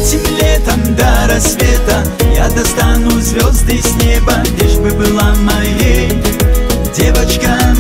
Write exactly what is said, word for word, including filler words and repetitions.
Этим летом до рассвета я достану звезды с неба, лишь бы была моей девочка.